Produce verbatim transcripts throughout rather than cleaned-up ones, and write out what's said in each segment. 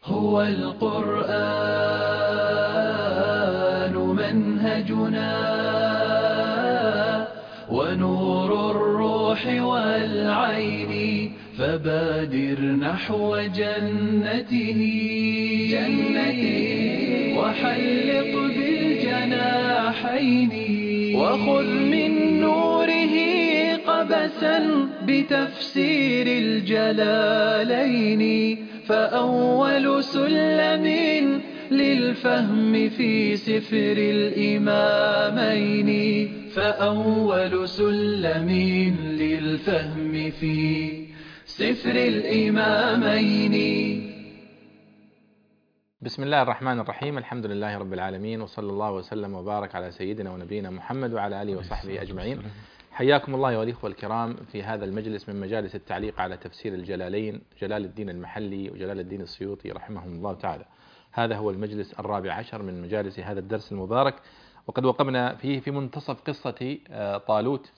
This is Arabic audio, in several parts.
هو القرآن منهجنا ونور الروح والعين، فبادر نحو جنته جنته وحلق بالجناحين، وخذ من نوره قبسا بتفسير الجلالين. فأول سلم للفهم في سفر الإمامين، فأول سلم للفهم في سفر الإمامين. بسم الله الرحمن الرحيم. الحمد لله رب العالمين، وصلى الله وسلم وبارك على سيدنا ونبينا محمد وعلى آله وصحبه أجمعين. حياكم الله أيها الإخوة الكرام في هذا المجلس من مجالس التعليق على تفسير الجلالين، جلال الدين المحلي وجلال الدين السيوطي رحمهم الله تعالى. هذا هو المجلس الرابع عشر من مجالس هذا الدرس المبارك، وقد وقفنا فيه في منتصف قصة طالوت،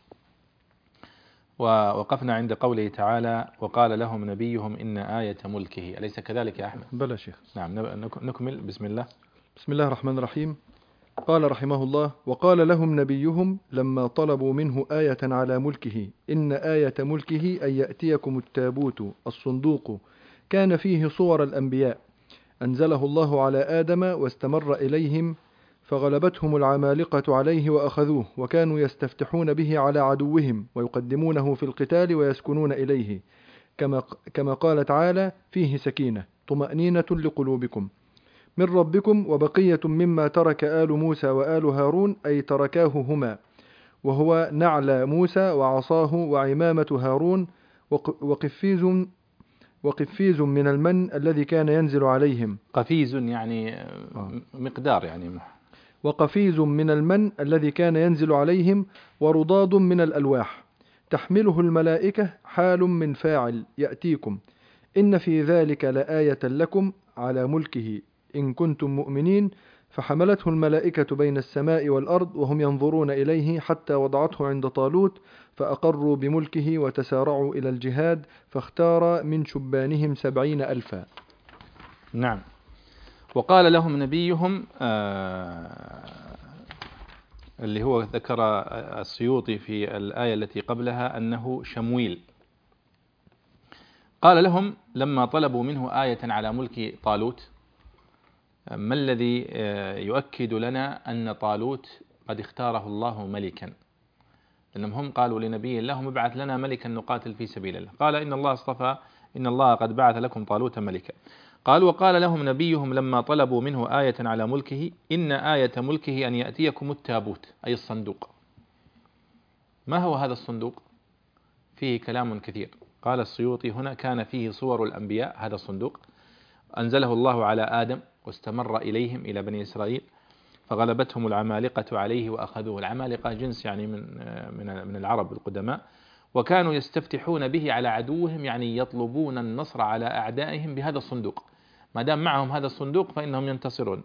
ووقفنا عند قوله تعالى: وقال لهم نبيهم إن آية ملكه. أليس كذلك يا أحمد؟ بلى شيخ. نعم، نكمل. بسم الله. بسم الله الرحمن الرحيم. قال رحمه الله: وقال لهم نبيهم لما طلبوا منه آية على ملكه إن آية ملكه أن يأتيكم التابوت الصندوق كان فيه صور الأنبياء أنزله الله على آدم واستمر إليهم فغلبتهم العمالقة عليه وأخذوه، وكانوا يستفتحون به على عدوهم ويقدمونه في القتال ويسكنون إليه، كما كما قال تعالى: فيه سكينة طمأنينة لقلوبكم من ربكم وبقية مما ترك آل موسى وآل هارون، أي تركاه هما، وهو نعل موسى وعصاه وعمامة هارون وقفيز وقفيز من المن الذي كان ينزل عليهم. قفيز يعني مقدار يعني وقفيز من المن الذي كان ينزل عليهم، ورضاد من الألواح تحمله الملائكة حال من فاعل يأتيكم، إن في ذلك لآية لكم على ملكه إن كنتم مؤمنين. فحملته الملائكة بين السماء والأرض وهم ينظرون إليه حتى وضعته عند طالوت، فأقروا بملكه وتسارعوا إلى الجهاد، فاختار من شبانهم سبعين ألفا. نعم. وقال لهم نبيهم آه اللي هو ذكر السيوطي في الآية التي قبلها أنه شمويل. قال لهم لما طلبوا منه آية على ملك طالوت: ما الذي يؤكد لنا أن طالوت قد اختاره الله ملكا؟ لأنهم هم قالوا لنبي الله: ابعث لنا ملكا نقاتل في سبيل الله. قال: إن الله اصطفى، إن الله قد بعث لكم طالوت ملكا. قال: وقال لهم نبيهم لما طلبوا منه آية على ملكه إن آية ملكه أن يأتيكم التابوت، أي الصندوق. ما هو هذا الصندوق؟ فيه كلام كثير. قال السيوطي هنا: كان فيه صور الأنبياء، هذا الصندوق أنزله الله على آدم واستمر إليهم إلى بني إسرائيل، فغلبتهم العمالقة عليه وأخذوه. العمالقة جنس يعني من من من العرب القدماء، وكانوا يستفتحون به على عدوهم، يعني يطلبون النصر على أعدائهم بهذا الصندوق. ما دام معهم هذا الصندوق فإنهم ينتصرون.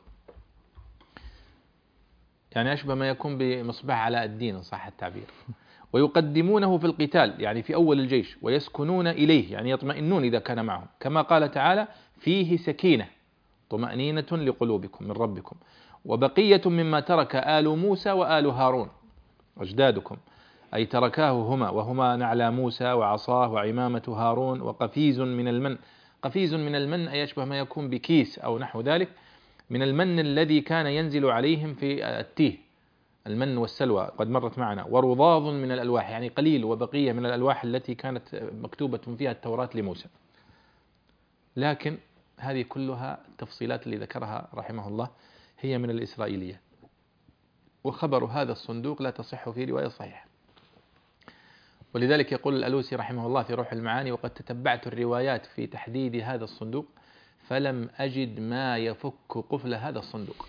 يعني أشبه ما يكون بمصباح علاء الدين إن صح التعبير. ويقدمونه في القتال، يعني في أول الجيش، ويسكنون إليه، يعني يطمئنون إذا كان معهم، كما قال تعالى: فيه سكينة طمأنينة لقلوبكم من ربكم وبقية مما ترك آل موسى وآل هارون أجدادكم، أي تركاه هما، وهما نعل موسى وعصاه وعمامة هارون وقفيز من المن. قفيز من المن أي يشبه ما يكون بكيس أو نحو ذلك من المن الذي كان ينزل عليهم في التيه، المن والسلوى قد مرت معنا. ورضاض من الألواح، يعني قليل وبقية من الألواح التي كانت مكتوبة فيها التوراة لموسى. لكن هذه كلها التفصيلات اللي ذكرها رحمه الله هي من الإسرائيلية، وخبر هذا الصندوق لا تصح في رواية صحيحة. ولذلك يقول الألوسي رحمه الله في روح المعاني: وقد تتبعت الروايات في تحديد هذا الصندوق فلم أجد ما يفك قفل هذا الصندوق.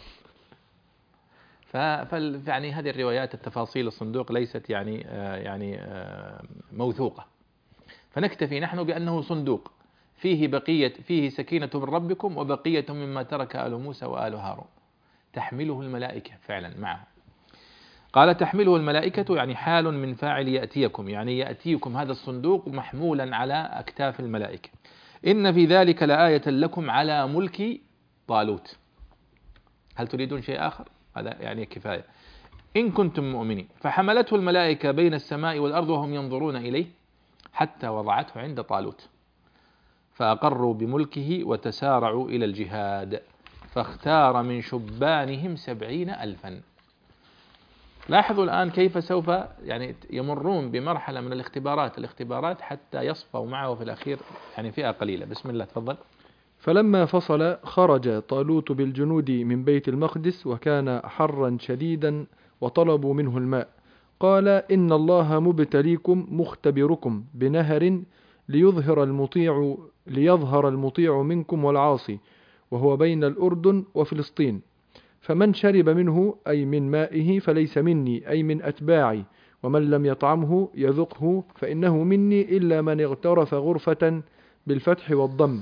فيعني هذه الروايات التفاصيل الصندوق ليست يعني آه يعني آه موثوقة، فنكتفي نحن بأنه صندوق فيه بقية فيه سكينة من ربكم وبقية مما ترك آل موسى وآل هارون تحمله الملائكة فعلا معه. قال: تحمله الملائكة يعني حال من فاعل يأتيكم، يعني يأتيكم هذا الصندوق محمولا على أكتاف الملائكة. إن في ذلك لآية لكم على ملك طالوت. هل تريدون شيء آخر؟ هذا يعني كفاية. إن كنتم مؤمنين. فحملته الملائكة بين السماء والأرض وهم ينظرون إليه حتى وضعته عند طالوت، فأقروا بملكه وتسارعوا إلى الجهاد، فاختار من شبانهم سبعين ألفا. لاحظوا الآن كيف سوف يعني يمرون بمرحلة من الاختبارات الاختبارات حتى يصفوا معه في الأخير يعني فئة قليلة. بسم الله تفضل. فلما فصل خرج طالوت بالجنود من بيت المقدس وكان حرا شديدا وطلبوا منه الماء. قال إن الله مبتليكم مختبركم بنهر ليظهر المطيع ليظهر المطيع منكم والعاصي، وهو بين الأردن وفلسطين، فمن شرب منه أي من مائه فليس مني أي من أتباعي، ومن لم يطعمه يذقه فإنه مني إلا من اغترف غرفة بالفتح والضم.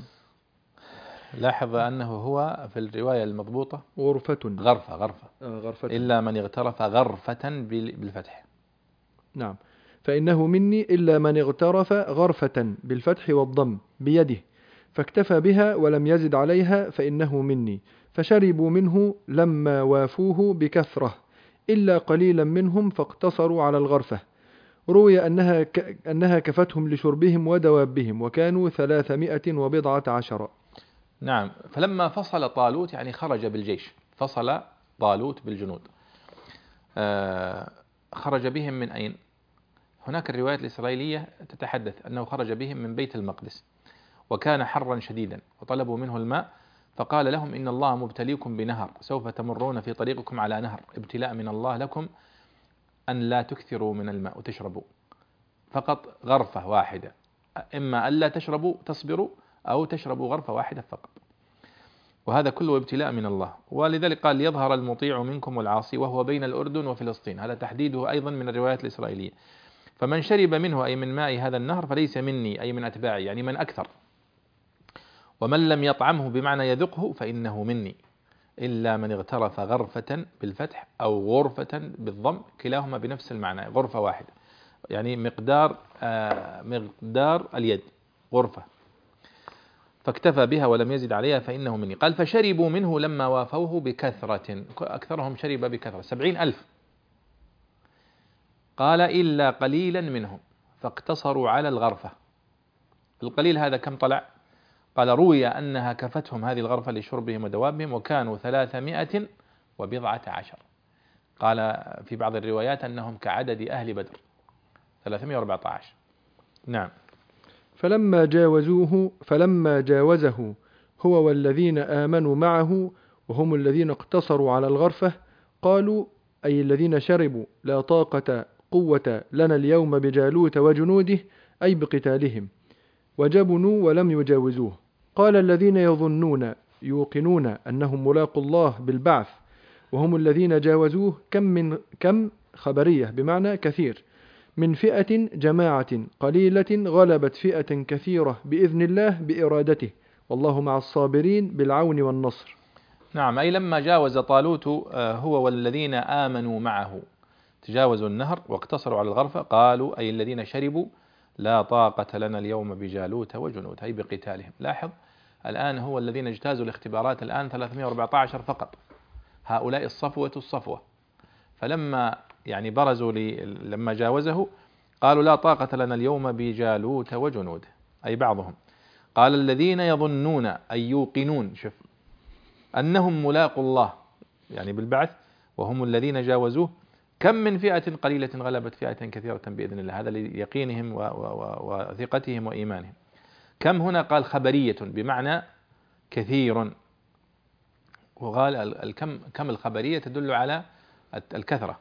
لاحظ أنه هو في الرواية المضبوطة غرفة غرفة غرفة, آه غرفة. إلا من اغترف غرفة بالفتح. نعم. فإنه مني إلا من اغترف غرفة بالفتح والضم بيده فاكتفى بها ولم يزد عليها فإنه مني. فشربوا منه لما وافوه بكثرة إلا قليلا منهم فاقتصروا على الغرفة. روي أنها, ك... أنها كفتهم لشربهم ودوابهم وكانوا ثلاثمائة وبضعة عشر. نعم. فلما فصل طالوت يعني خرج بالجيش، فصل طالوت بالجنود، آه خرج بهم من أين؟ هناك الروايات الإسرائيلية تتحدث أنه خرج بهم من بيت المقدس وكان حرا شديدا وطلبوا منه الماء، فقال لهم إن الله مبتليكم بنهر سوف تمرون في طريقكم على نهر، ابتلاء من الله لكم أن لا تكثروا من الماء وتشربوا فقط غرفة واحدة، إما ألا تشربوا تصبروا أو تشربوا غرفة واحدة فقط، وهذا كله ابتلاء من الله. ولذلك قال ليظهر المطيع منكم والعاصي وهو بين الأردن وفلسطين، هذا تحديده أيضا من الروايات الإسرائيلية. فمن شرب منه أي من ماء هذا النهر فليس مني أي من أتباعي يعني من أكثر، ومن لم يطعمه بمعنى يذقه فإنه مني إلا من اغترف غرفة بالفتح أو غرفة بالضم، كلاهما بنفس المعنى، غرفة واحدة يعني مقدار آه مقدار اليد غرفة، فاكتفى بها ولم يزد عليها فإنه مني. قال فشربوا منه لما وافوه بكثرة، أكثرهم شرب بكثرة سبعين ألف. قال إلا قليلا منهم فاقتصروا على الغرفة. القليل هذا كم طلع؟ قال روي أنها كفتهم هذه الغرفة لشربهم ودوابهم وكانوا ثلاثمائة وبضعة عشر. قال في بعض الروايات أنهم كعدد أهل بدر ثلاثمائة وأربعة عشر. نعم. فلما جاوزوه فلما جاوزه هو والذين آمنوا معه وهم الذين اقتصروا على الغرفة قالوا أي الذين شربوا لا طاقة قوة لنا اليوم بجالوت وجنوده أي بقتالهم، وجبنوا ولم يجاوزوه. قال الذين يظنون يوقنون أنهم ملاقوا الله بالبعث وهم الذين جاوزوه كم من كم خبرية بمعنى كثير من فئة جماعة قليلة غلبت فئة كثيرة بإذن الله بإرادته والله مع الصابرين بالعون والنصر. نعم. أي لما جاوز طالوت هو والذين آمنوا معه تجاوزوا النهر واقتصروا على الغرفة قالوا أي الذين شربوا لا طاقة لنا اليوم بجالوت وجنود أي بقتالهم. لاحظ الآن هو الذين اجتازوا الاختبارات الآن ثلاثمائة وأربعة عشر فقط، هؤلاء الصفوة الصفوة. فلما يعني برزوا لي لما جاوزه قالوا لا طاقة لنا اليوم بجالوت وجنود أي بعضهم. قال الذين يظنون أي يوقنون شوف أنهم ملاقوا الله يعني بالبعث وهم الذين جاوزوه كم من فئة قليلة غلبت فئة كثيرة بإذن الله، هذا ليقينهم وثقتهم وإيمانهم. كم هنا قال خبرية بمعنى كثير، وقال الكم كم الخبرية تدل على الكثرة.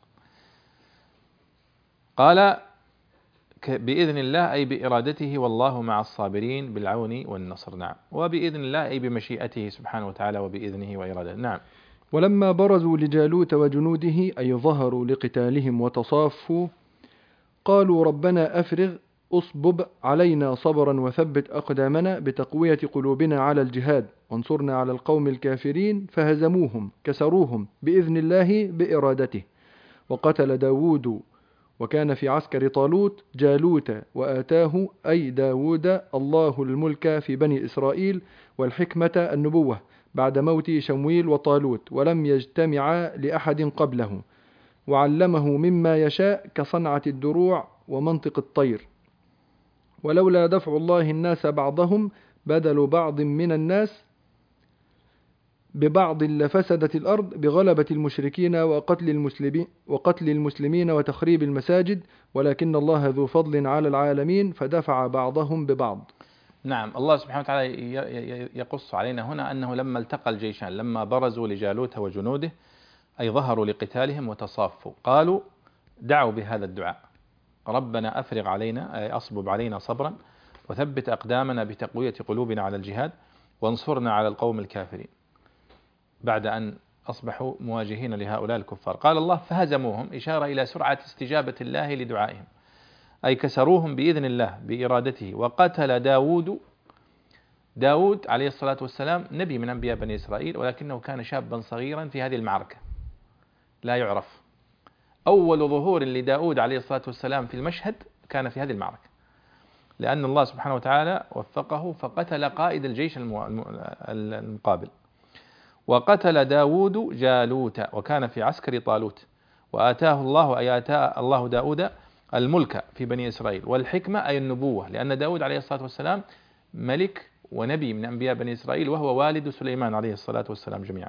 قال بإذن الله أي بإرادته والله مع الصابرين بالعون والنصر. نعم. وبإذن الله أي بمشيئته سبحانه وتعالى وبإذنه وإرادته. نعم. ولما برزوا لجالوت وجنوده أي ظهروا لقتالهم وتصافوا قالوا ربنا أفرغ أصبب علينا صبرا وثبت أقدامنا بتقوية قلوبنا على الجهاد وانصرنا على القوم الكافرين فهزموهم كسروهم بإذن الله بإرادته. وقتل داود وكان في عسكر طالوت جالوت وآتاه أي داود الله الملك في بني إسرائيل والحكمة النبوة بعد موت شمويل وطالوت ولم يجتمعا لأحد قبله، وعلمه مما يشاء كصنعة الدروع ومنطق الطير. ولولا دفع الله الناس بعضهم بدل بعض من الناس ببعض لفسدت الأرض بغلبة المشركين وقتل المسلمين, وقتل المسلمين وتخريب المساجد، ولكن الله ذو فضل على العالمين فدفع بعضهم ببعض. نعم، الله سبحانه وتعالى يقص علينا هنا أنه لما التقى الجيشان، لما برزوا لجالوت وجنوده أي ظهروا لقتالهم وتصافوا، قالوا دعوا بهذا الدعاء: ربنا أفرغ علينا أي أصبب علينا صبرا وثبت أقدامنا بتقوية قلوبنا على الجهاد وانصرنا على القوم الكافرين، بعد أن أصبحوا مواجهين لهؤلاء الكفار. قال الله: فهزموهم، إشارة إلى سرعة استجابة الله لدعائهم، أي كسروهم بإذن الله بإرادته. وقتل داود داود عليه الصلاة والسلام نبي من أنبياء بني إسرائيل، ولكنه كان شابا صغيرا في هذه المعركة لا يعرف. أول ظهور لداود عليه الصلاة والسلام في المشهد كان في هذه المعركة، لأن الله سبحانه وتعالى وفقه فقتل قائد الجيش المقابل. وقتل داود جالوت وكان في عسكر طالوت، وآتاه الله أي آتاه الله داود الملك في بني إسرائيل والحكمة أي النبوة، لأن داود عليه الصلاة والسلام ملك ونبي من أنبياء بني إسرائيل، وهو والد سليمان عليه الصلاة والسلام جميعا.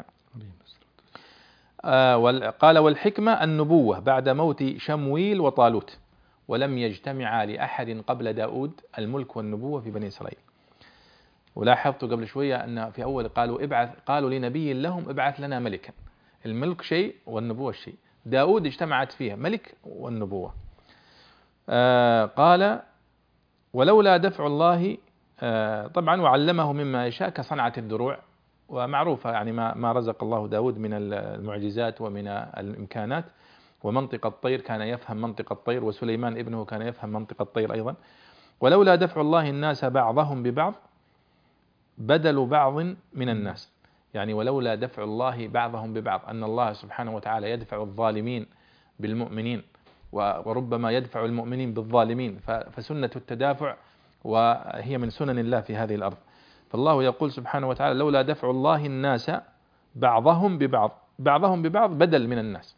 آه قال: والحكمة النبوة بعد موت شمويل وطالوت ولم يجتمعا لأحد قبل داود الملك والنبوة في بني إسرائيل. ولاحظت قبل شوية أن في أول قالوا ابعث قالوا لنبي لهم ابعث لنا ملكا. الملك شيء والنبوة شيء، داود اجتمعت فيها ملك والنبوة. آه قال: ولولا دفع الله آه طبعا وعلمه مما يشاء كصنعة الدروع، ومعروفة يعني ما ما رزق الله داود من المعجزات ومن الإمكانات. ومنطق الطير كان يفهم منطق الطير، وسليمان ابنه كان يفهم منطق الطير أيضا. ولولا دفع الله الناس بعضهم ببعض بدل بعض من الناس، يعني ولولا دفع الله بعضهم ببعض، أن الله سبحانه وتعالى يدفع الظالمين بالمؤمنين وربما يدفع المؤمنين بالظالمين، فسنة التدافع وهي من سنن الله في هذه الأرض. فالله يقول سبحانه وتعالى: لولا دفع الله الناس بعضهم ببعض، بعضهم ببعض بدل من الناس،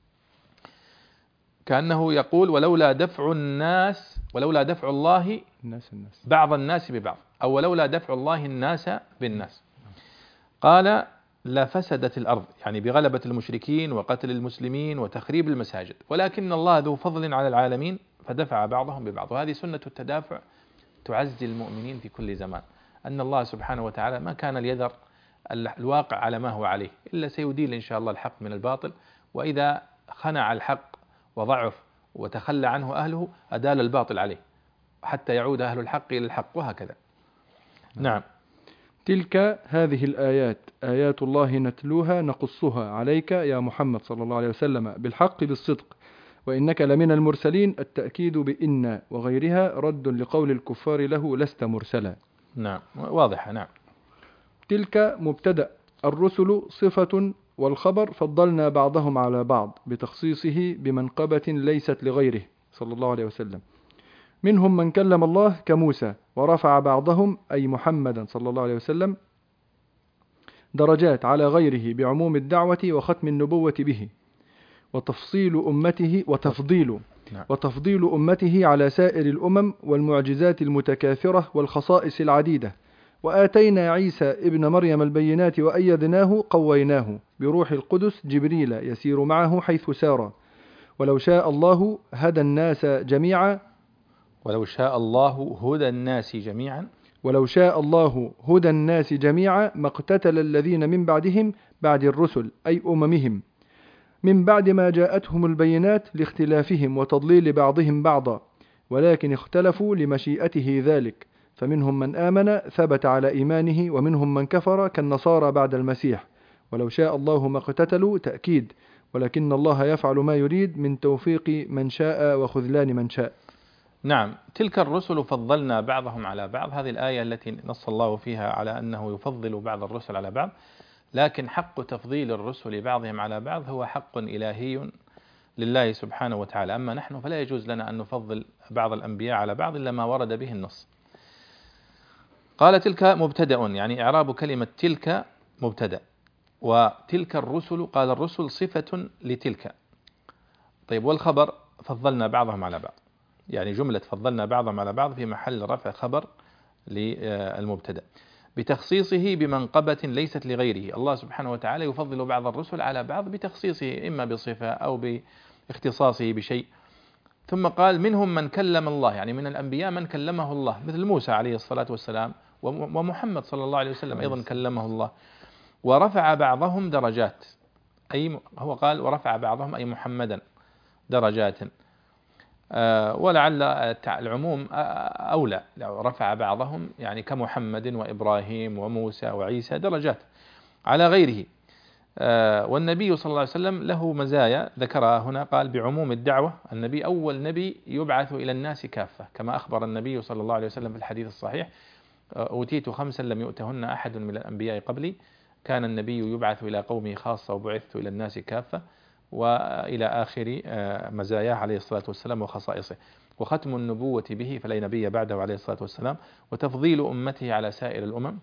كأنه يقول: ولولا دفع الناس ولولا دفع الله الناس الناس بعض الناس ببعض، أو ولولا دفع الله الناس بالناس. قال: لفسدت الأرض، يعني بغلبة المشركين وقتل المسلمين وتخريب المساجد، ولكن الله ذو فضل على العالمين فدفع بعضهم ببعض. وهذه سنة التدافع تعزي المؤمنين في كل زمان، أن الله سبحانه وتعالى ما كان ليذر الواقع على ما هو عليه، إلا سيديل إن شاء الله الحق من الباطل، وإذا خنع الحق وضعف وتخلى عنه أهله أدال الباطل عليه حتى يعود أهل الحق إلى الحق، وهكذا. نعم. تلك هذه الآيات آيات الله نتلوها نقصها عليك يا محمد صلى الله عليه وسلم بالحق بالصدق، وإنك لمن المرسلين. التأكيد بإن وغيرها رد لقول الكفار له لست مرسلا. نعم، واضحة. نعم. تلك مبتدأ، الرسل صفة، والخبر فضلنا بعضهم على بعض بتخصيصه بمنقبة ليست لغيره صلى الله عليه وسلم. منهم من كلم الله كموسى، ورفع بعضهم أي محمدا صلى الله عليه وسلم درجات على غيره بعموم الدعوة وختم النبوة به، وتفصيل أمته وتفضيل وتفضيل أمته على سائر الأمم والمعجزات المتكاثرة والخصائص العديدة. وآتينا عيسى ابن مريم البينات وأيدناه قويناه بروح القدس جبريل يسير معه حيث سار. ولو شاء الله هدى الناس جميعا ولو شاء الله هدى الناس جميعا ولو شاء الله هدى الناس جميعا ما اقتتل الذين من بعدهم بعد الرسل أي أممهم من بعد ما جاءتهم البينات لاختلافهم وتضليل بعضهم بعضا، ولكن اختلفوا لمشيئته ذلك، فمنهم من آمن ثبت على إيمانه، ومنهم من كفر كالنصارى بعد المسيح. ولو شاء الله ما اقتتلوا تأكيد، ولكن الله يفعل ما يريد من توفيق من شاء وخذلان من شاء. نعم. تلك الرسل فضلنا بعضهم على بعض، هذه الآية التي نص الله فيها على أنه يفضل بعض الرسل على بعض، لكن حق تفضيل الرسل بعضهم على بعض هو حق إلهي لله سبحانه وتعالى. أما نحن فلا يجوز لنا أن نفضل بعض الأنبياء على بعض إلا ما ورد به النص. قال تلك مبتدأ، يعني إعراب كلمة تلك مبتدأ. وتلك الرسل، قال الرسل صفة لتلك. طيب والخبر فضلنا بعضهم على بعض، يعني جملة فضلنا بعضهم على بعض في محل رفع خبر للمبتدأ بتخصيصه بمنقبة ليست لغيره. الله سبحانه وتعالى يفضل بعض الرسل على بعض بتخصيصه، إما بصفة أو باختصاصه بشيء. ثم قال منهم من كلم الله، يعني من الأنبياء من كلمه الله، مثل موسى عليه الصلاة والسلام، ومحمد صلى الله عليه وسلم أيضا كلمه الله. ورفع بعضهم درجات، أي هو قال ورفع بعضهم أي محمدا درجات. أه ولعل العموم أولى، لو رفع بعضهم يعني كمحمد وإبراهيم وموسى وعيسى درجات على غيره. أه والنبي صلى الله عليه وسلم له مزايا ذكرها هنا، قال بعموم الدعوة. النبي أول نبي يبعث إلى الناس كافة، كما أخبر النبي صلى الله عليه وسلم في الحديث الصحيح: أوتيت خمسا لم يؤتهن أحد من الأنبياء قبلي. كان النبي يبعث إلى قومه خاصة وبعثت إلى الناس كافة، وإلى آخر مزاياه عليه الصلاة والسلام وخصائصه. وختم النبوة به فلا نبي بعده عليه الصلاة والسلام، وتفضيل أمته على سائر الأمم،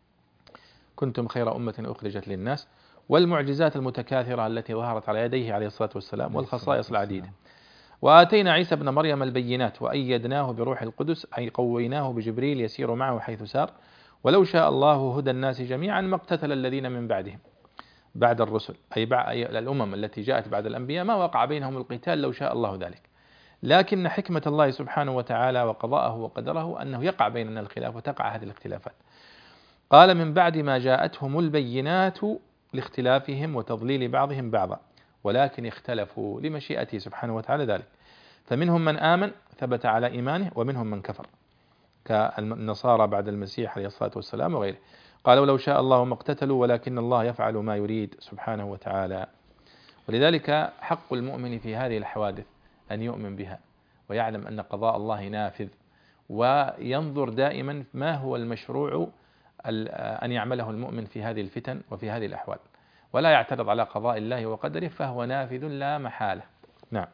كنتم خير أمة أخرجت للناس، والمعجزات المتكاثرة التي ظهرت على يديه عليه الصلاة والسلام، والخصائص العديدة. وآتينا عيسى ابن مريم البينات وأيدناه بروح القدس، أي قويناه بجبريل يسير معه حيث سار. ولو شاء الله هدى الناس جميعا ما اقتتل الذين من بعدهم، بعد الرسل أي بعد الأمم التي جاءت بعد الأنبياء، ما وقع بينهم القتال لو شاء الله ذلك. لكن حكمة الله سبحانه وتعالى وقضاءه وقدره أنه يقع بيننا الخلاف وتقع هذه الاختلافات. قال من بعد ما جاءتهم البينات لاختلافهم وتضليل بعضهم بعضا، ولكن اختلفوا لمشيئته سبحانه وتعالى ذلك. فمنهم من آمن ثبت على إيمانه، ومنهم من كفر كالنصارى بعد المسيح عليه الصلاة والسلام وغيره. قالوا لو شاء الله ما اقتتلوا ولكن الله يفعل ما يريد سبحانه وتعالى. ولذلك حق المؤمن في هذه الحوادث أن يؤمن بها، ويعلم أن قضاء الله نافذ، وينظر دائما ما هو المشروع أن يعمله المؤمن في هذه الفتن وفي هذه الأحوال، ولا يعترض على قضاء الله وقدره، فهو نافذ لا محالة. نعم.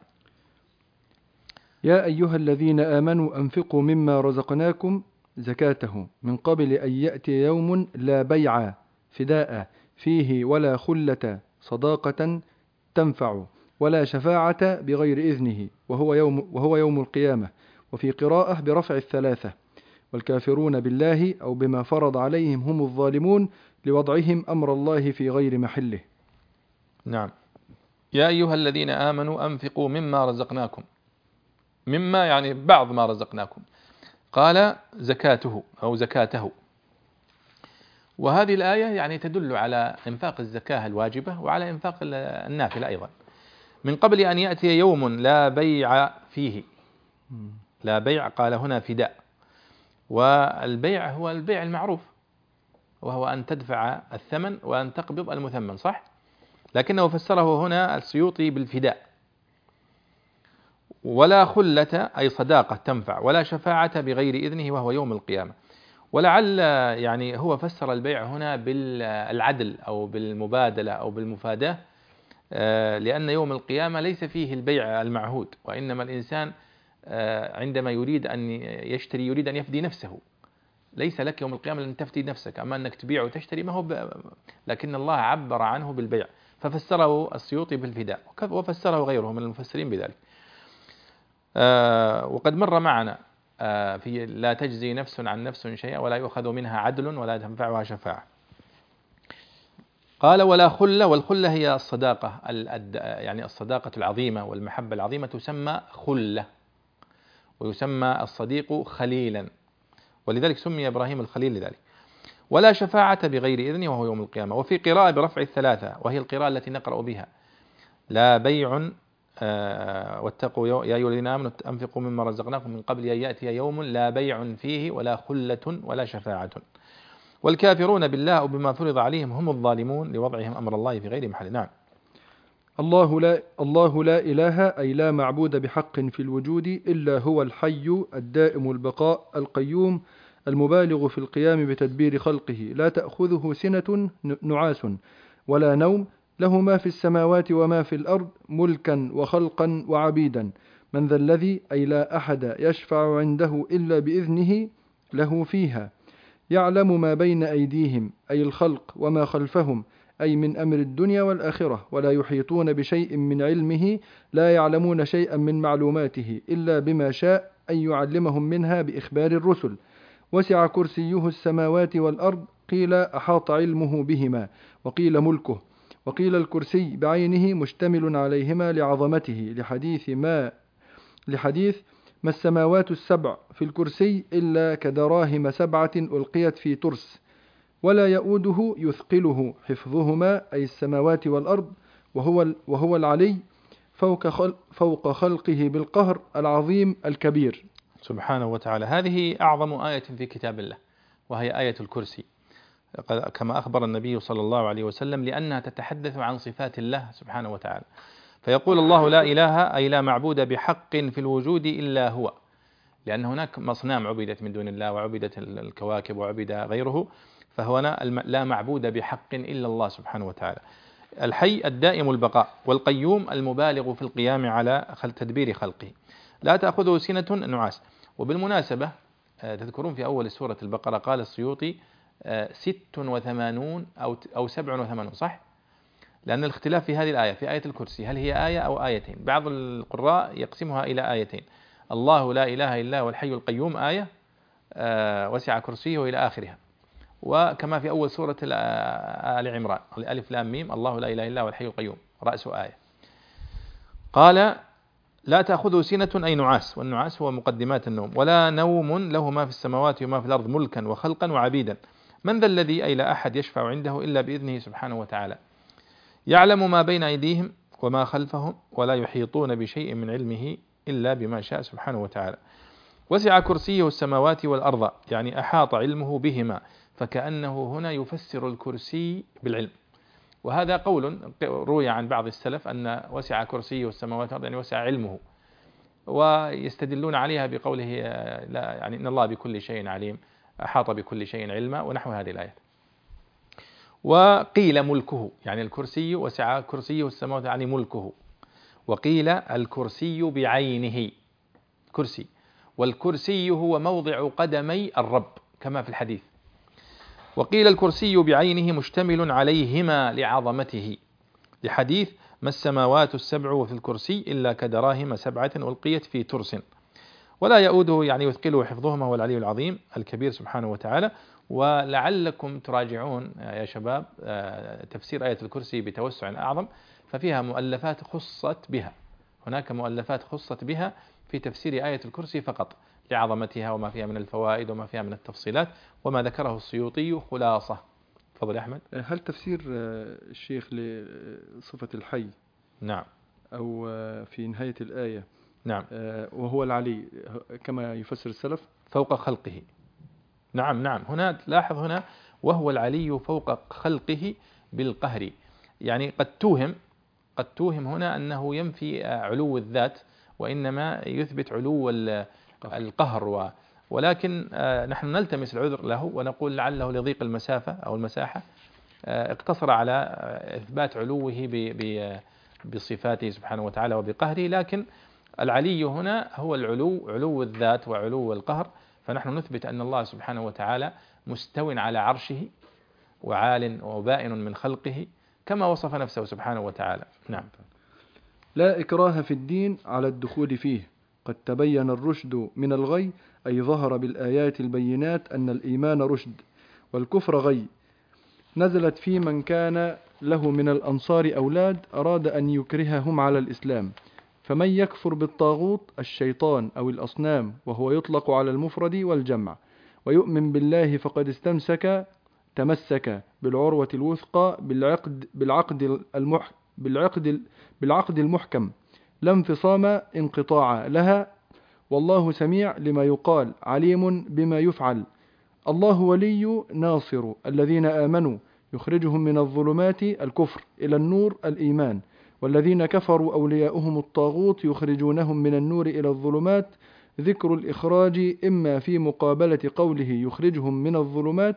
يا أيها الذين آمنوا أنفقوا مما رزقناكم زكاته من قبل أن يأتي يوم لا بيع فداء فيه ولا خلة صداقة تنفع ولا شفاعة بغير إذنه وهو يوم, وهو يوم القيامة. وفي قراءة برفع الثلاثة. والكافرون بالله أو بما فرض عليهم هم الظالمون لوضعهم أمر الله في غير محله. نعم. يا أيها الذين آمنوا أنفقوا مما رزقناكم، مما يعني بعض ما رزقناكم. قال زكاته أو زكاته. وهذه الآية يعني تدل على إنفاق الزكاة الواجبة وعلى إنفاق النافلة أيضا. من قبل أن يأتي يوم لا بيع فيه، لا بيع قال هنا فداء. والبيع هو البيع المعروف، وهو أن تدفع الثمن وأن تقبض المثمن، صح؟ لكنه فسره هنا السيوطي بالفداء. ولا خلة أي صداقة تنفع، ولا شفاعة بغير إذنه وهو يوم القيامة. ولعل يعني هو فسر البيع هنا بالعدل أو بالمبادلة أو بالمفاداة، لأن يوم القيامة ليس فيه البيع المعهود، وإنما الإنسان عندما يريد أن يشتري يريد أن يفدي نفسه. ليس لك يوم القيامة أن تفدي نفسك، أما أنك تبيع وتشتري ما هو ب... لكن الله عبر عنه بالبيع، ففسره السيوطي بالفداء، وفسره غيره من المفسرين بذلك. آه وقد مر معنا آه في لا تجزي نفس عن نفس شيئا ولا يؤخذ منها عدل ولا تنفعها شفاعة. قال ولا خلة، والخلة هي الصداقة، يعني الصداقة العظيمة والمحبة العظيمة تسمى خلة، ويسمى الصديق خليلا، ولذلك سمي إبراهيم الخليل لذلك. ولا شفاعة بغير إذنه وهو يوم القيامة. وفي قراءة برفع الثلاثة، وهي القراءة التي نقرأ بها: لا بيع آه واتقوا يا أيها الذين آمنوا أنفقوا مما رزقناكم من قبل أن يأتي يوم لا بيع فيه ولا خلة ولا شفاعة. والكافرون بالله أو بما فرض عليهم هم الظالمون لوضعهم أمر الله في غير محل. نعم. الله لا, الله لا إله أي لا معبود بحق في الوجود إلا هو الحي الدائم البقاء القيوم المبالغ في القيام بتدبير خلقه، لا تأخذه سنة نعاس ولا نوم، له ما في السماوات وما في الأرض ملكا وخلقا وعبيدا. من ذا الذي أي لا أحد يشفع عنده إلا بإذنه له فيها. يعلم ما بين أيديهم أي الخلق وما خلفهم أي من أمر الدنيا والآخرة، ولا يحيطون بشيء من علمه، لا يعلمون شيئا من معلوماته إلا بما شاء أن يعلمهم منها بإخبار الرسل. وسع كرسيه السماوات والأرض، قيل أحاط علمه بهما، وقيل ملكه، وقيل الكرسي بعينه مشتمل عليهما لعظمته، لحديث ما لحديث ما السماوات السبع في الكرسي إلا كدراهم سبعة ألقيت في ترس، ولا يؤوده يثقله حفظهما أي السماوات والأرض، وهو, وهو العلي فوق, خلق فوق خلقه بالقهر العظيم الكبير سبحانه وتعالى. هذه أعظم آية في كتاب الله، وهي آية الكرسي، كما أخبر النبي صلى الله عليه وسلم، لأنها تتحدث عن صفات الله سبحانه وتعالى. فيقول الله لا إله أي لا معبود بحق في الوجود إلا هو، لأن هناك أصنام عبدت من دون الله، وعبدت الكواكب وعبد غيره، فهنا لا معبود بحق إلا الله سبحانه وتعالى. الحي الدائم البقاء، والقيوم المبالغ في القيام على تدبير خلقه، لا تأخذه سنة نعاس. وبالمناسبة تذكرون في أول سورة البقرة قال السيوطي ست وثمانون أو أو سبع وثمانون، صح؟ لأن الاختلاف في هذه الآية، في آية الكرسي، هل هي آية أو آيتين؟ بعض القراء يقسمها إلى آيتين، الله لا إله إلا هو الحي القيوم آية، وسع كرسيه إلى آخرها. وكما في أول سورة آل عمران الألف لام ميم الله لا إله إلا هو الحي القيوم رأس آية. قال لا تأخذه سنة أي نعاس، والنعاس هو مقدمات النوم، ولا نوم، له ما في السماوات وما في الأرض ملكا وخلقا وعبيدا. من ذا الذي أي لا أحد يشفع عنده إلا بإذنه سبحانه وتعالى. يعلم ما بين أيديهم وما خلفهم، ولا يحيطون بشيء من علمه إلا بما شاء سبحانه وتعالى. وسع كرسيه السماوات والأرض، يعني أحاط علمه بهما، فكأنه هنا يفسر الكرسي بالعلم. وهذا قول روي عن بعض السلف أن وسع كرسيه السماوات والأرض يعني وسع علمه، ويستدلون عليها بقوله لا يعني إن الله بكل شيء عليم، أحاط بكل شيء علما، ونحو هذه الآيات. وقيل ملكه، يعني الكرسي وسع كرسيه السماوات يعني ملكه، وقيل الكرسي بعينه كرسي، والكرسي هو موضع قدمي الرب كما في الحديث. وقيل الكرسي بعينه مشتمل عليهما لعظمته، لحديث ما السماوات السبع وفي الكرسي إلا كدراهم سبعة ألقيت في ترس، ولا يؤوده يعني يثقله حفظهما، هو العلي العظيم الكبير سبحانه وتعالى. ولعلكم تراجعون يا شباب تفسير آية الكرسي بتوسع أعظم، ففيها مؤلفات خصت بها، هناك مؤلفات خصت بها في تفسير آية الكرسي فقط لعظمتها وما فيها من الفوائد وما فيها من التفصيلات، وما ذكره السيوطي خلاصة. تفضل يا أحمد. هل تفسير الشيخ لصفة الحي نعم أو في نهاية الآية نعم وهو العلي كما يفسر السلف فوق خلقه؟ نعم نعم هنا لاحظ هنا وهو العلي فوق خلقه بالقهر، يعني قد توهم قد توهم هنا أنه ينفي علو الذات، وإنما يثبت علو القهر، ولكن نحن نلتمس العذر له ونقول لعله لضيق المسافة أو المساحة اقتصر على إثبات علوه بصفاته سبحانه وتعالى وبقهره، لكن العلي هنا هو العلو، علو الذات وعلو القهر. فنحن نثبت أن الله سبحانه وتعالى مستو على عرشه وعال وبائن من خلقه كما وصف نفسه سبحانه وتعالى. نعم. لا إكراه في الدين على الدخول فيه، قد تبين الرشد من الغي، أي ظهر بالآيات البينات أن الإيمان رشد والكفر غي. نزلت في من كان له من الأنصار أولاد أراد أن يكرههم على الإسلام، فمن يكفر بالطاغوت الشيطان أو الأصنام، وهو يطلق على المفرد والجمع، ويؤمن بالله فقد استمسك تمسك بالعروة الوثقى بالعقد بالعقد المح بالعقد بالعقد المحكم، لا انفصام انقطاع لها، والله سميع لما يقال عليم بما يفعل. الله ولي ناصر الذين آمنوا يخرجهم من الظلمات الكفر إلى النور الإيمان، والذين كفروا أولياؤهم الطاغوت يخرجونهم من النور إلى الظلمات. ذكر الإخراج إما في مقابلة قوله يخرجهم من الظلمات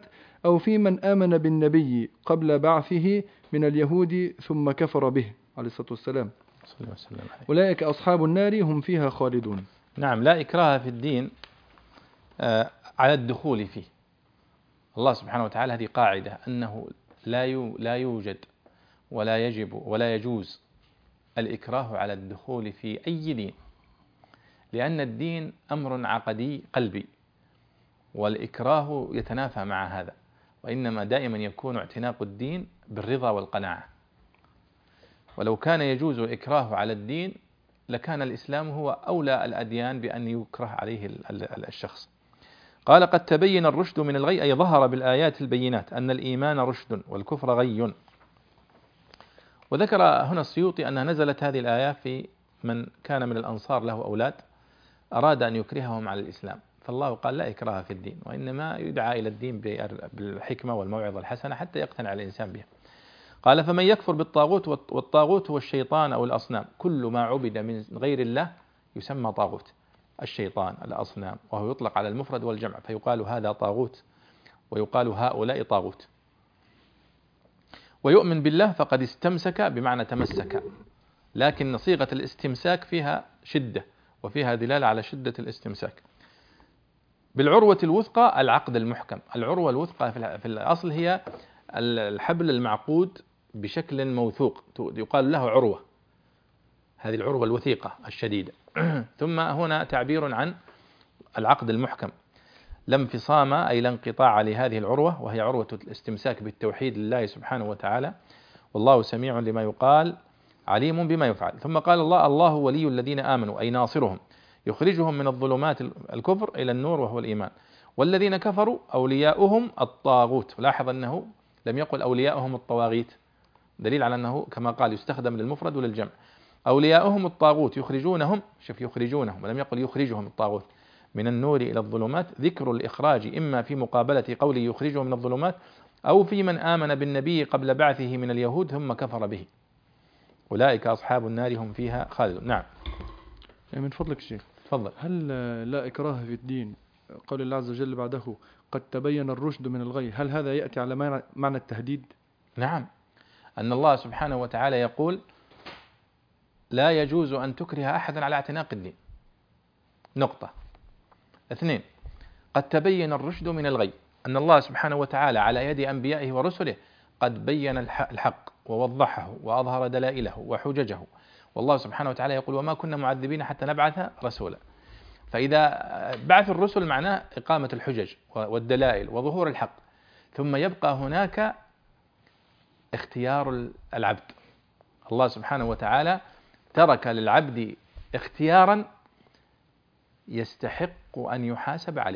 أو في من آمن بالنبي قبل بعثه من اليهود ثم كفر به عليه الصلاة والسلام، صلى الله عليه وسلم. أولئك أصحاب النار هم فيها خالدون. نعم، لا إكراه في الدين آه على الدخول فيه. الله سبحانه وتعالى هذه قاعدة أنه لا لا يوجد ولا يجب ولا يجوز الإكراه على الدخول في أي دين، لأن الدين أمر عقدي قلبي، والإكراه يتنافى مع هذا، وإنما دائما يكون اعتناق الدين بالرضا والقناعة. ولو كان يجوز الإكراه على الدين لكان الإسلام هو أولى الأديان بأن يكره عليه الشخص. قال قد تبين الرشد من الغي، أي ظهر بالآيات البينات أن الإيمان رشد والكفر غي. وذكر هنا السيوطي أنها نزلت هذه الآية في من كان من الأنصار له أولاد أراد أن يكرههم على الإسلام، فالله قال لا إكراه في الدين، وإنما يدعى إلى الدين بالحكمة والموعظة الحسنة حتى يقتنع الإنسان بها. قال فمن يكفر بالطاغوت، والطاغوت هو الشيطان أو الأصنام، كل ما عبد من غير الله يسمى طاغوت، الشيطان الأصنام، وهو يطلق على المفرد والجمع، فيقال هذا طاغوت ويقال هؤلاء طاغوت. ويؤمن بالله فقد استمسك بمعنى تمسك، لكن صيغة الاستمساك فيها شدة وفيها دلالة على شدة الاستمساك. بالعروة الوثقى العقد المحكم، العروة الوثقى في الأصل هي الحبل المعقود بشكل موثوق، يقال له عروة، هذه العروة الوثيقة الشديدة. ثم هنا تعبير عن العقد المحكم، لا انفصام أي لا انقطاع لهذه العروة، وهي عروة الاستمساك بالتوحيد لله سبحانه وتعالى، والله سميع لما يقال عليم بما يفعل. ثم قال الله الله ولي الذين آمنوا، أي ناصرهم، يخرجهم من الظلمات الكفر إلى النور وهو الإيمان، والذين كفروا أولياؤهم الطاغوت. لاحظ أنه لم يقل أولياؤهم الطواغيت، دليل على أنه كما قال يستخدم للمفرد وللجمع. أولياؤهم الطاغوت يخرجونهم، شوف يخرجونهم ولم يقل يخرجهم الطاغوت، من النور إلى الظلمات. ذكر الإخراج إما في مقابلة قوله يخرجهم من الظلمات أو في من آمن بالنبي قبل بعثه من اليهود ثم كفر به، أولئك أصحاب النار هم فيها خالدون. نعم. من فضلك شيخ تفضل. هل لا إكراه في الدين قول الله عز وجل بعده قد تبين الرشد من الغي، هل هذا يأتي على معنى التهديد؟ نعم، أن الله سبحانه وتعالى يقول لا يجوز أن تكره أحدا على اعتناق الدين، نقطة. اثنين، قد تبين الرشد من الغي، أن الله سبحانه وتعالى على يد أنبيائه ورسله قد بين الحق ووضحه وأظهر دلائله وحججه، والله سبحانه وتعالى يقول وما كنا معذبين حتى نبعث رسولا. فإذا بعث الرسل معناه إقامة الحجج والدلائل وظهور الحق، ثم يبقى هناك اختيار العبد. الله سبحانه وتعالى ترك للعبد اختيارا يستحق أن يحاسب عليه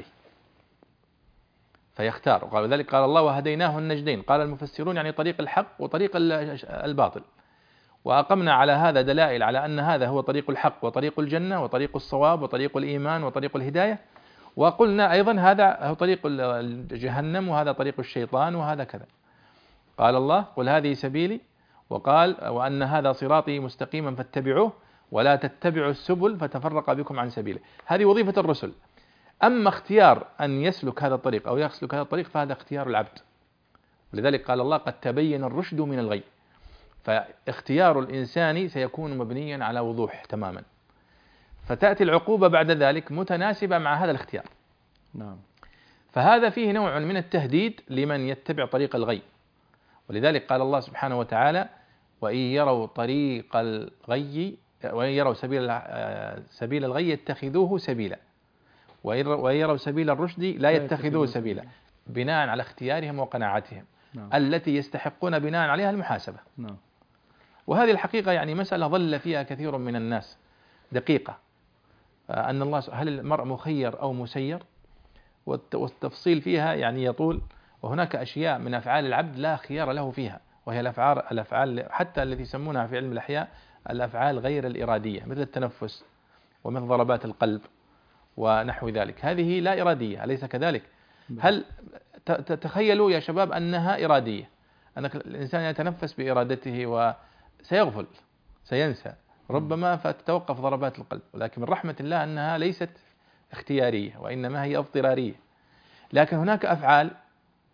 فيختار، وقال ذلك قال الله وهديناه النجدين، قال المفسرون يعني طريق الحق وطريق الباطل، وأقمنا على هذا دلائل على أن هذا هو طريق الحق وطريق الجنة وطريق الصواب وطريق الإيمان وطريق الهداية، وقلنا أيضا هذا هو طريق جهنم وهذا طريق الشيطان وهذا كذا. قال الله قل هذه سبيلي، وقال وأن هذا صراطي مستقيما فاتبعوه ولا تتبعوا السبل فتفرق بكم عن سبيله. هذه وظيفة الرسل. أما اختيار أن يسلك هذا الطريق أو يسلك هذا الطريق فهذا اختيار العبد، ولذلك قال الله قد تبين الرشد من الغي، فاختيار الإنسان سيكون مبنيا على وضوح تماما، فتأتي العقوبة بعد ذلك متناسبة مع هذا الاختيار. نعم. فهذا فيه نوع من التهديد لمن يتبع طريق الغي، ولذلك قال الله سبحانه وتعالى وإن يروا طريق الغي وإن يروا سبيل سبيل الغي يتخذوه سبيلا وإن يروا سبيل الرشد لا يتخذوه سبيلا، بناء على اختيارهم وقناعتهم. نعم. التي يستحقون بناء عليها المحاسبة. نعم. وهذه الحقيقة يعني مسألة ظل فيها كثير من الناس دقيقة، أن الله هل المرء مخير أو مسير، والتفصيل فيها يعني يطول، وهناك أشياء من أفعال العبد لا خيار له فيها، وهي الأفعال الأفعال حتى التي يسمونها في علم الأحياء الأفعال غير الإرادية، مثل التنفس ومثل ضربات القلب ونحو ذلك، هذه لا إرادية، أليس كذلك؟ هل تتخيلوا يا شباب أنها إرادية، أن الإنسان يتنفس بإرادته وسيغفل سينسى ربما فتتوقف ضربات القلب، ولكن من رحمة الله أنها ليست اختيارية وإنما هي اضطرارية. لكن هناك أفعال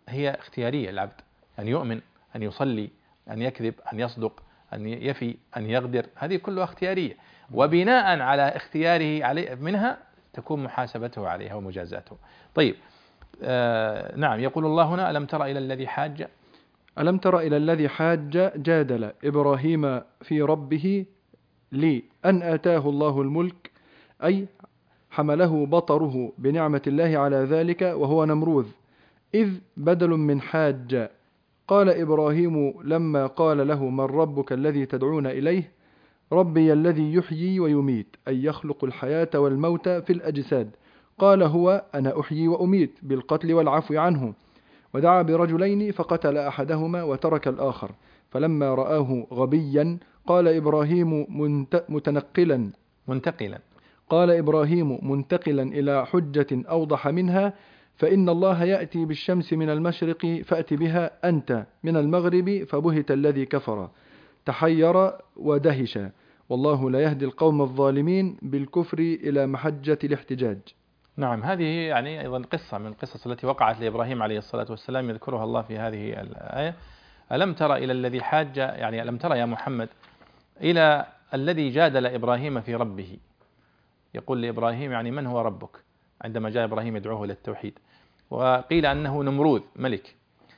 هي اختيارية العبد، أن يؤمن، أن يصلي، أن يكذب، أن يصدق، أن يفي، أن يغدر، هذه كلها اختيارية، وبناء على اختياره عليه منها تكون محاسبته عليها ومجازاته. طيب آه نعم، يقول الله هنا: ألم تر إلى الذي حاج ألم تر إلى الذي حاج جادل إبراهيم في ربه لي أن آتاه الله الملك، أي حمله بطره بنعمة الله على ذلك وهو نمروذ، إذ بدل من حاج. قال إبراهيم لما قال له: من ربك الذي تدعون إليه؟ ربي الذي يحيي ويميت، أي يخلق الحياة والموت في الأجساد. قال هو: أنا أحيي وأميت بالقتل والعفو عنه. ودعا برجلين فقتل أحدهما وترك الآخر. فلما رآه غبيا قال إبراهيم متنقلا منتقلا قال إبراهيم منتقلا إلى حجة أوضح منها: فإن الله يأتي بالشمس من المشرق فأت بها أنت من المغرب. فبهت الذي كفر تحير ودهش، والله لا يهدي القوم الظالمين بالكفر إلى محجة الاحتجاج. نعم، هذه يعني أيضا قصة من القصص التي وقعت لإبراهيم عليه الصلاة والسلام، يذكرها الله في هذه الآية: ألم تر إلى الذي حاج، يعني ألم تر يا محمد إلى الذي جادل إبراهيم في ربه. يقول لإبراهيم يعني من هو ربك، عندما جاء إبراهيم يدعوه إلى التوحيد. وقيل أنه نمروذ ملك،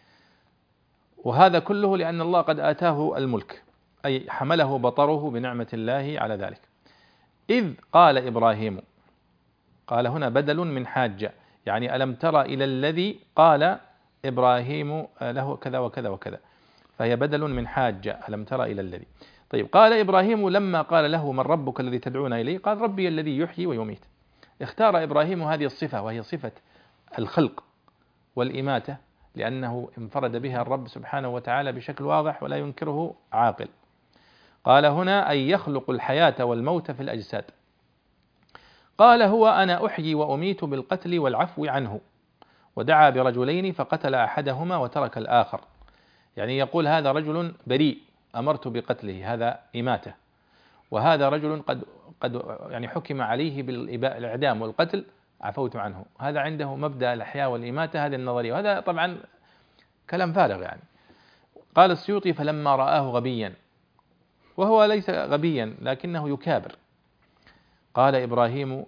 وهذا كله لأن الله قد آتاه الملك، أي حمله بطره بنعمة الله على ذلك. إذ قال إبراهيم، قال هنا بدل من حاجة، يعني ألم تر إلى الذي قال إبراهيم له كذا وكذا وكذا، فهي بدل من حاجة، ألم تر إلى الذي. طيب، قال إبراهيم لما قال له: من ربك الذي تدعون إليه؟ قال: ربي الذي يحيي ويميت. اختار إبراهيم هذه الصفة، وهي صفة الخلق والإماتة، لأنه انفرد بها الرب سبحانه وتعالى بشكل واضح ولا ينكره عاقل. قال هنا: أي يخلق الحياة والموت في الأجساد. قال هو: أنا أحيي وأميت بالقتل والعفو عنه. ودعا برجلين فقتل أحدهما وترك الآخر، يعني يقول هذا رجل بريء أمرت بقتله، هذا إماتة، وهذا رجل قد قد يعني حكم عليه بالإعدام والقتل، عفوت عنه. هذا عنده مبدأ الإحياء والإماتة، هذه النظرية، وهذا طبعا كلام فارغ يعني. قال السيوطي: فلما رآه غبيا، وهو ليس غبيا لكنه يكابر. قال إبراهيم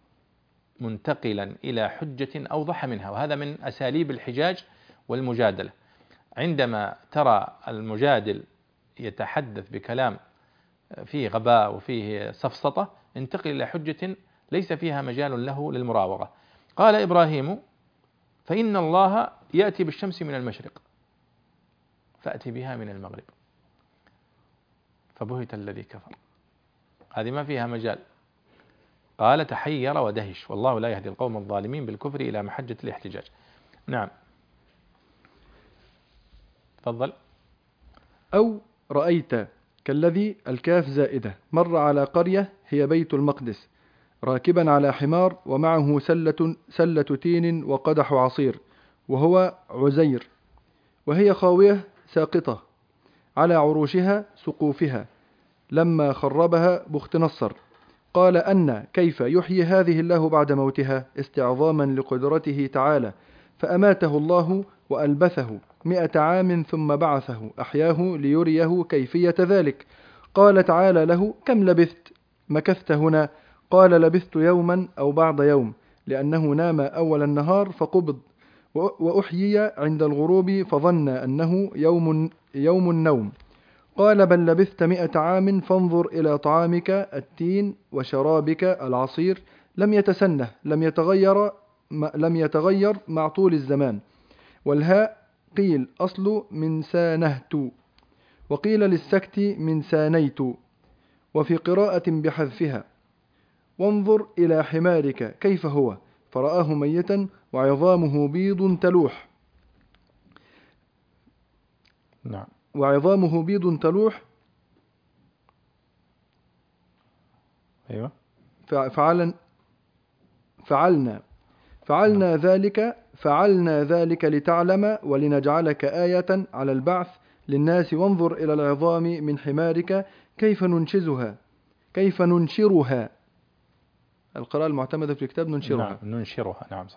منتقلا إلى حجة أوضح منها، وهذا من أساليب الحجاج والمجادلة. عندما ترى المجادل يتحدث بكلام فيه غباء وفيه سفسطة، انتقل إلى حجة ليس فيها مجال له للمراوغة. قال إبراهيم: فإن الله يأتي بالشمس من المشرق فأتي بها من المغرب فبهت الذي كفر. هذه ما فيها مجال. قال: تحير ودهش، والله لا يهدي القوم الظالمين بالكفر إلى محجة الاحتجاج. نعم، تفضل. أو رأيت كالذي الكاف زائدة مر على قرية هي بيت المقدس راكبا على حمار ومعه سلة, سلة تين وقدح عصير وهو عزير، وهي خاوية ساقطة على عروشها سقوفها لما خربها بخت نصر. قال: أن كيف يحيي هذه الله بعد موتها، استعظاما لقدرته تعالى. فأماته الله وألبثه مئة عام ثم بعثه أحياه ليريه كيفية ذلك. قال تعالى له: كم لبثت مكثت هنا؟ قال: لبثت يوما أو بعض يوم، لأنه نام أول النهار فقبض، وأحيي عند الغروب فظن أنه يوم, يوم النوم. قال: بل لبثت مئة عام، فانظر إلى طعامك التين وشرابك العصير لم يتسنه، لم يتغير لم يتغير مع طول الزمان. والهاء قيل أصل من سانهت، وقيل للسكت من سانيت، وفي قراءة بحذفها. وانظر إلى حمارك كيف هو، فرآه ميتا وعظامه بيض تلوح. نعم. وعظامه بيض تلوح. أيوة. فعلن فعلنا فعلنا ذلك فعلنا ذلك لتعلم ولنجعلك آية على البعث للناس. وانظر إلى العظام من حمارك كيف ننشزها كيف ننشرها. القراءة المعتمدة في الكتاب ننشرها. نعم، ننشرها. نعم، صدقت.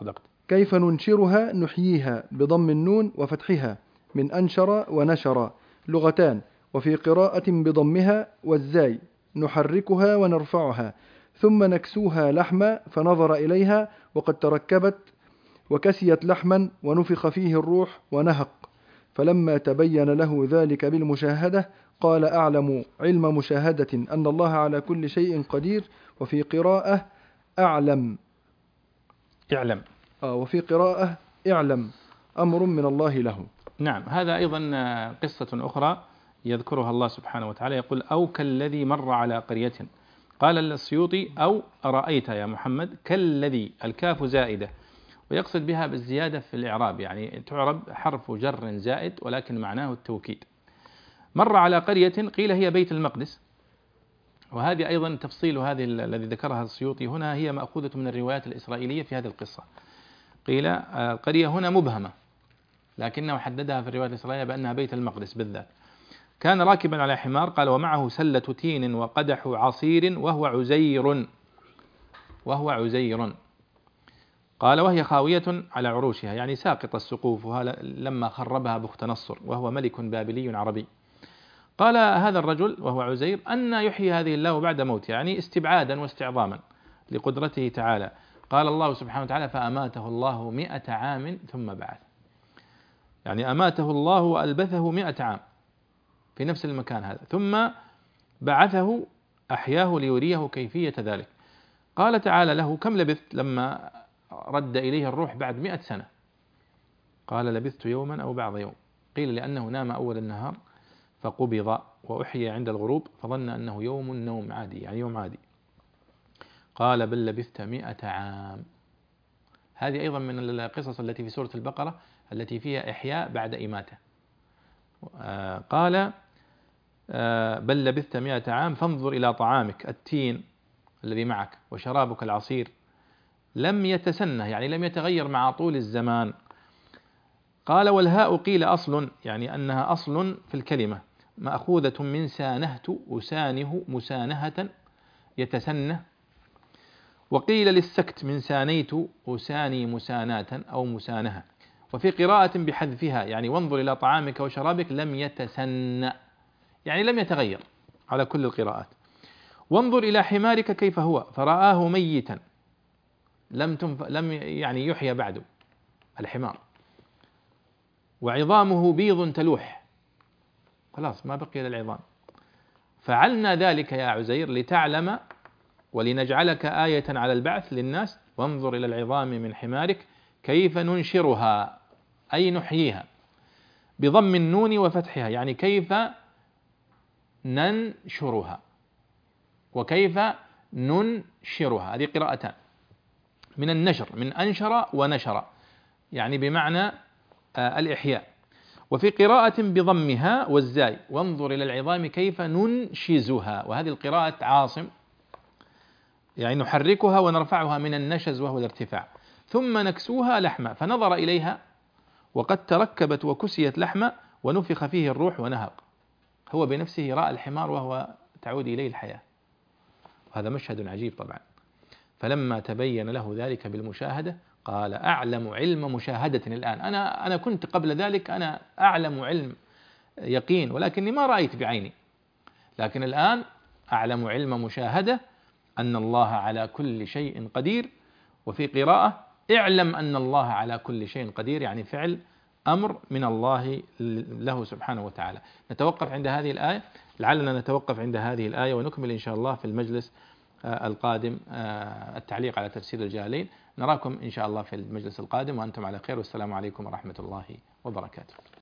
كيف ننشرها نحييها بضم النون وفتحها من أنشر ونشر لغتان، وفي قراءة بضمها والزاي نحركها ونرفعها ثم نكسوها لحما فنظر إليها وقد تركبت وكسيت لحما ونفخ فيه الروح ونهق، فلما تبين له ذلك بالمشاهدة قال أعلم علم مشاهدة أن الله على كل شيء قدير. وفي قراءة أعلم اعلم آه وفي قراءة اعلم أمر من الله له. نعم، هذا أيضا قصة أخرى يذكرها الله سبحانه وتعالى، يقول أو كالذي مر على قرية. قال السيوطي أو أرأيت يا محمد كالذي، الكاف زائدة، ويقصد بها بالزيادة في الإعراب، يعني تعرب حرف جر زائد ولكن معناه التوكيد. مر على قرية قيل هي بيت المقدس، وهذه أيضا تفصيل هذه الذي ذكرها السيوطي هنا هي مأخوذة من الروايات الإسرائيلية في هذه القصة. قيل القرية هنا مبهمة، لكنه حددها في الروايات الإسرائيلية بأنها بيت المقدس بالذات. كان راكبا على حمار، قال ومعه سلة تين وقدح عصير وهو عزير وهو عزير قال وهي خاوية على عروشها، يعني ساقط السقوفها لما خربها بخت نصر وهو ملك بابلي عربي. قال هذا الرجل وهو عزير أن يحيي هذه الله بعد موت، يعني استبعادا واستعظاما لقدرته تعالى. قال الله سبحانه وتعالى فأماته الله مئة عام ثم بعث، يعني أماته الله وألبثه مئة عام في نفس المكان هذا، ثم بعثه أحياه ليريه كيفية ذلك. قال تعالى له كم لبثت لما رد إليه الروح بعد مئة سنة؟ قال لبثت يوما أو بعض يوم. قيل لأنه نام أول النهار فقبض وأحيي عند الغروب فظن أنه يوم نوم عادي، يعني يوم عادي. قال بل لبثت مئة عام. هذه أيضا من القصص التي في سورة البقرة التي فيها إحياء بعد إماتة. آه قال آه بل لبثت مئة عام فانظر إلى طعامك التين الذي معك وشرابك العصير لم يتسنه، يعني لم يتغير مع طول الزمان. قال والهاء قيل أصل، يعني أنها أصل في الكلمة مأخوذة من سانهت أسانه مسانهة يتسنه، وقيل للسكت من سانيت أساني مساناة أو مسانهة. وفي قراءة بحذفها، يعني وانظر إلى طعامك وشرابك لم يتسن، يعني لم يتغير على كل القراءات. وانظر إلى حمارك كيف هو فرآه ميتا لم تنف... لم يعني يحيى بعد الحمار، وعظامه بيض تلوح، خلاص ما بقي إلا العظام. فعلنا ذلك يا عزير لتعلم ولنجعلك آية على البعث للناس، وانظر إلى العظام من حمارك كيف ننشرها أي نحييها بضم النون وفتحها، يعني كيف ننشرها وكيف ننشرها، هذه قراءتان من النشر، من أنشر ونشر، يعني بمعنى الإحياء. وفي قراءة بضمها والزاي وانظر إلى العظام كيف ننشزها، وهذه القراءة عاصم، يعني نحركها ونرفعها من النشز وهو الارتفاع، ثم نكسوها لحما فنظر إليها وقد تركبت وكسيت لحما ونفخ فيه الروح ونهق. هو بنفسه رأى الحمار وهو تعود إليه الحياة، وهذا مشهد عجيب طبعا. فلما تبين له ذلك بالمشاهدة قال أعلم علم مشاهدة الآن، أنا أنا كنت قبل ذلك أنا أعلم علم يقين ولكني ما رأيت بعيني، لكن الآن أعلم علم مشاهدة أن الله على كل شيء قدير. وفي قراءة اعلم أن الله على كل شيء قدير، يعني فعل أمر من الله له سبحانه وتعالى. نتوقف عند هذه الآية، لعلنا نتوقف عند هذه الآية ونكمل إن شاء الله في المجلس القادم التعليق على تفسير الجلالين. نراكم إن شاء الله في المجلس القادم وأنتم على خير، والسلام عليكم ورحمة الله وبركاته.